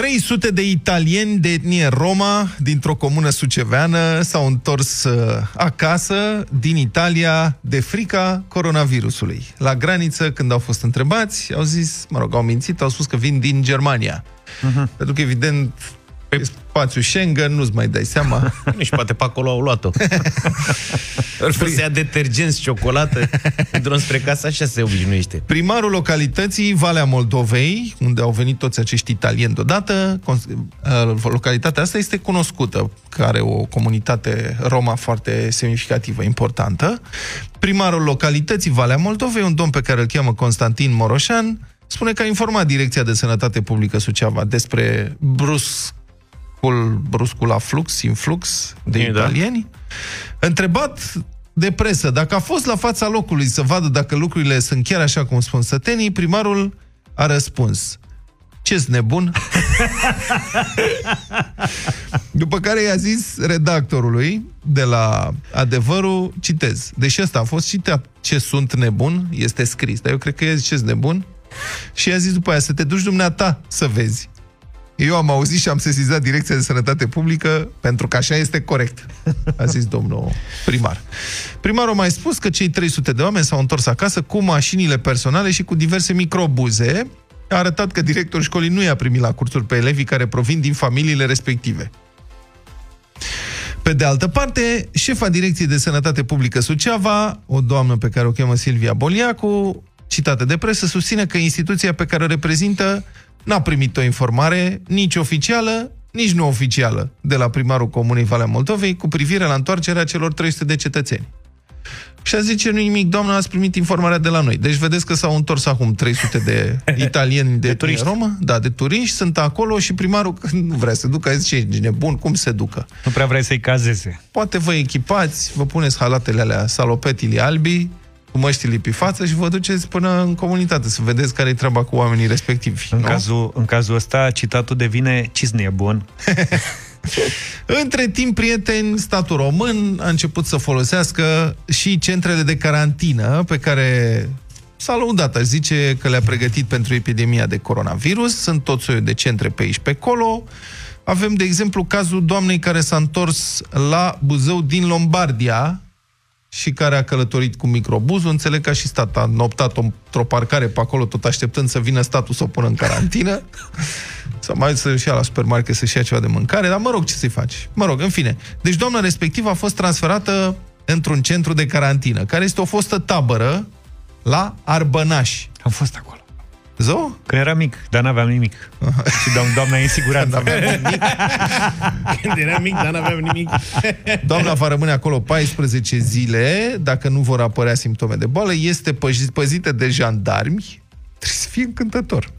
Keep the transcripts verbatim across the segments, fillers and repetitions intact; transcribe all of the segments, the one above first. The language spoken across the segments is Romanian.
trei sute de italieni de etnie Roma dintr-o comună suceveană s-au întors acasă din Italia de frica coronavirusului. La graniță, când au fost întrebați, au zis, mă rog, au mințit, au spus că vin din Germania. Uh-huh. Pentru că, evident, pe spațiul Schengen, nu-ți mai dai seama. Nici poate pe acolo au luat-o. Ori să ia detergenți, ciocolată, drum spre casă, așa se obișnuiește. Primarul localității Valea Moldovei, unde au venit toți acești italieni deodată, localitatea asta este cunoscută, că are o comunitate Roma foarte semnificativă, importantă. Primarul localității Valea Moldovei, un domn pe care îl cheamă Constantin Moroșan, spune că a informat Direcția de Sănătate Publică Suceava despre brusc bruscul aflux, influx de e, italieni, da. Întrebat de presă dacă a fost la fața locului să vadă dacă lucrurile sunt chiar așa cum spun sătenii, primarul a răspuns: ce-s nebun? După care i-a zis redactorului de la Adevărul, citez, deși ăsta a fost citat, ce sunt nebun, este scris, dar eu cred că i-a zis ce-s nebun și i-a zis după aia să te duci dumneata să vezi. Eu am auzit și am sesizat Direcția de Sănătate Publică pentru că așa este corect, a zis domnul primar. Primarul a mai spus că cei trei sute de oameni s-au întors acasă cu mașinile personale și cu diverse microbuze. A arătat că directorul școlii nu i-a primit la cursuri pe elevii care provin din familiile respective. Pe de altă parte, șefa Direcției de Sănătate Publică Suceava, o doamnă pe care o cheamă Silvia Boliacu, citată de presă, susține că instituția pe care o reprezintă n-a primit o informare nici oficială, nici nu oficială de la primarul Comunei Valea Moldovei cu privire la întoarcerea celor trei sute de cetățeni. Și a zice, nu nimic, doamna, ați primit informarea de la noi. Deci vedeți că s-au întors acum trei sute de italieni de, de turiști. Roma, da, de turiști, sunt acolo și primarul nu vrea să ducă, zice, e nebun, cum se ducă? Nu prea vrea să-i cazeze. Poate vă echipați, vă puneți halatele alea, salopetile albi, cu măștile pe față și vă duceți până în comunitate să vedeți care e treaba cu oamenii respectivi. În, cazul, în cazul ăsta, citatul devine cisne e bun. Între timp, prieteni, statul român a început să folosească și centrele de carantină pe care s-a lăudat, aș zice, că le-a pregătit pentru epidemia de coronavirus. Sunt tot soiul de centre pe aici, pe acolo. Avem, de exemplu, cazul doamnei care s-a întors la Buzău din Lombardia și care a călătorit cu microbuzul. Înțeleg că a și stat, a noptat într-o parcare pe acolo, tot așteptând să vină statul să o pună în carantină. Sau mai să-și ia la supermarket să-și ia ceva de mâncare, dar mă rog, ce să-i faci? Mă rog, în fine. Deci doamna respectivă a fost transferată într-un centru de carantină, care este o fostă tabără la Arbănaș. Am fost acolo. Zău? Când era mic, dar n-aveam nimic. Și doamna, doamna e în siguranță. N-aveam nimic. Când era mic, dar n-aveam nimic. Doamna va rămâne acolo paisprezece zile, dacă nu vor apărea simptome de boală, este păzită de jandarmi. Trebuie să fie încântător.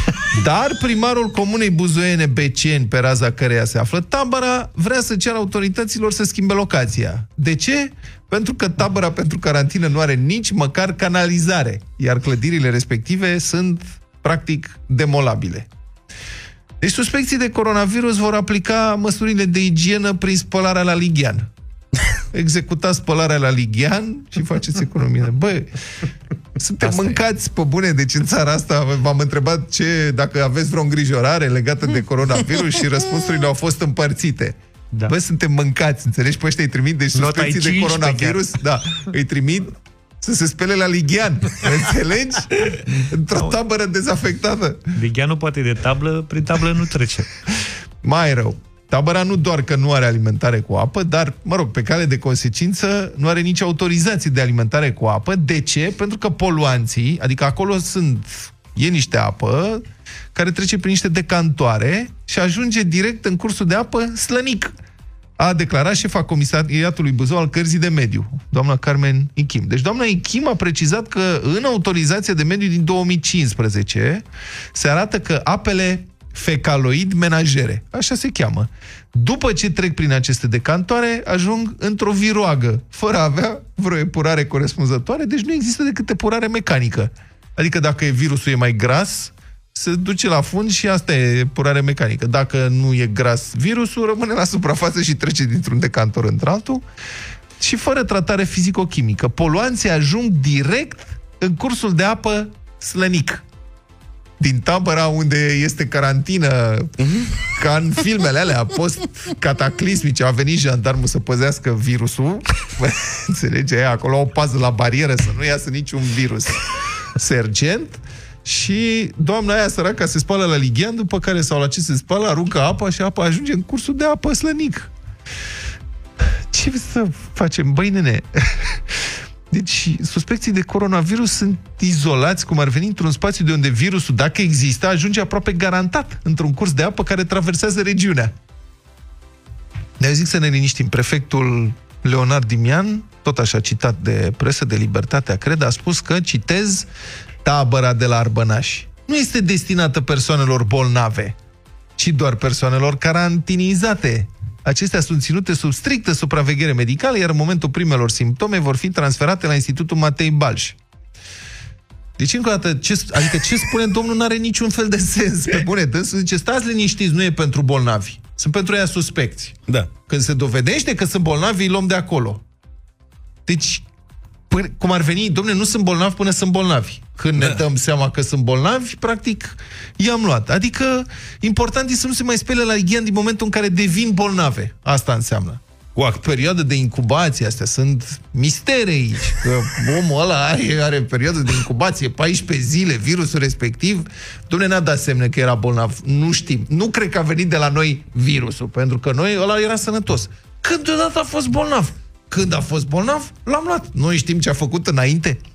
Dar primarul comunei buzoiene Beceni, pe raza căreia se află tabăra, vrea să ceară autorităților să schimbe locația. De ce? Pentru că tabăra pentru carantină nu are nici măcar canalizare, iar clădirile respective sunt practic demolabile. Deci suspecții de coronavirus vor aplica măsurile de igienă prin spălarea la lighean. Executați spălarea la lighean și faceți economie. Băi, suntem asta mâncați e. Pe bune, deci în țara asta m-am întrebat ce, dacă aveți vreo îngrijorare legată de coronavirus și răspunsurile au fost împărțite. Da. Băi, suntem mâncați, înțelegi? Pe ăștia îi trimit, deci suspecții de coronavirus, da, îi trimit să se spele la lighean, înțelegi? Într-o tabără dezafectată. Ligheanul poate de tablă, prin tablă nu trece. Mai rău. Tabăra nu doar că nu are alimentare cu apă, dar, mă rog, pe cale de consecință, nu are nici autorizație de alimentare cu apă. De ce? Pentru că poluanții, adică acolo sunt, e niște apă care trece prin niște decantoare și ajunge direct în cursul de apă slănic. A declarat șefa Comisariatului Buzău al Cărzii de Mediu, doamna Carmen Ichim. Deci doamna Ichim a precizat că în autorizația de mediu din două mii cincisprezece se arată că apele fecaloid menajere, așa se cheamă, după ce trec prin aceste decantoare, ajung într-o viroagă, fără a avea vreo epurare corespunzătoare, deci nu există decât epurare mecanică. Adică dacă virusul e mai gras, se duce la fund și asta e epurare mecanică. Dacă nu e gras virusul, rămâne la suprafață și trece dintr-un decantor într-altul și fără tratare fizico-chimică. Poluanții ajung direct în cursul de apă slănic. din tabăra unde este carantină, ca în filmele alea post-cataclismice, a venit jandarmul să păzească virusul, înțelege, acolo o pază la barieră să nu iasă niciun virus. Sergent, și doamna aia săraca se spală la lighean, după care, sau la ce se spală, aruncă apa și apa ajunge în cursul de apă slănic. Ce să facem, băi nene? Deci, suspecții de coronavirus sunt izolați, cum ar veni, într-un spațiu de unde virusul, dacă există, ajunge aproape garantat într-un curs de apă care traversează regiunea. Ne zic să ne liniștim. Prefectul Leonard Dimian, tot așa citat de presă, de Libertatea, cred, a spus că, citez, tabăra de la Arbănaș nu este destinată persoanelor bolnave, ci doar persoanelor carantinizate. Acestea sunt ținute sub strictă supraveghere medicală, iar în momentul primelor simptome vor fi transferate la Institutul Matei Balș. Deci, încă o dată, ce, adică ce spune domnul n-are niciun fel de sens. Pe bune, dânsul zice, stați liniștiți, nu e pentru bolnavi. Sunt pentru ea suspecți. Da. Când se dovedește că sunt bolnavi, îi luăm de acolo. Deci, până, cum ar veni, domne, nu sunt bolnavi până sunt bolnavi. Când da. ne dăm seama că sunt bolnavi, practic, i-am luat. Adică, important e să nu se mai spele la ighian din momentul în care devin bolnave. Asta înseamnă. Cu perioadă de incubație, astea sunt mistere aici. Că omul ăla are, are perioadă de incubație, paisprezece zile, virusul respectiv. Dom'le, n-a dat semne că era bolnav. Nu știm. Nu cred că a venit de la noi virusul, pentru că noi, ăla era sănătos. Când deodată a fost bolnav? Când a fost bolnav, l-am luat. Noi știm ce a făcut înainte?